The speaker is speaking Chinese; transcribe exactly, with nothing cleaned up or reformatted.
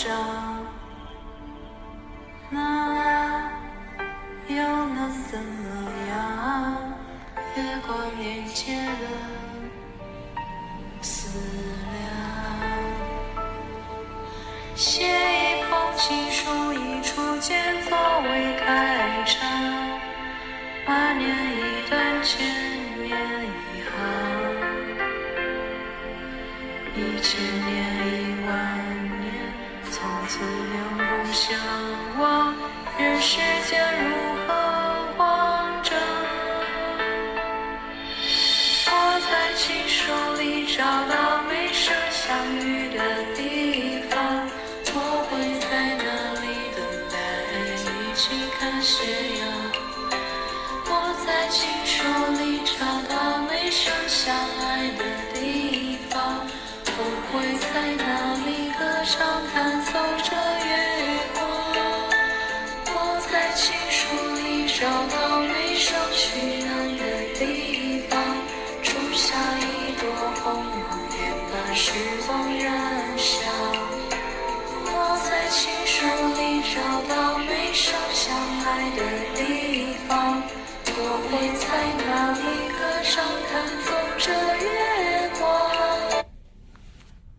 着，那又能怎么样？月光连接了思量，写一封情书，一出间作为开场，把念一段，千年一行，一千年一万年，从此两不相忘，人世间如何慌张？我在情书里找到没生相遇的地方，我会在那里等待，一起看斜阳。我在情书里找到没生相爱的地方，我会在那里歌唱，弹奏着月光。我在情书里找到没生取暖的地方，种下一朵红红叶，把时光燃烧。我在情书里找到没生相爱的地方，我会在那里歌唱，弹奏着乐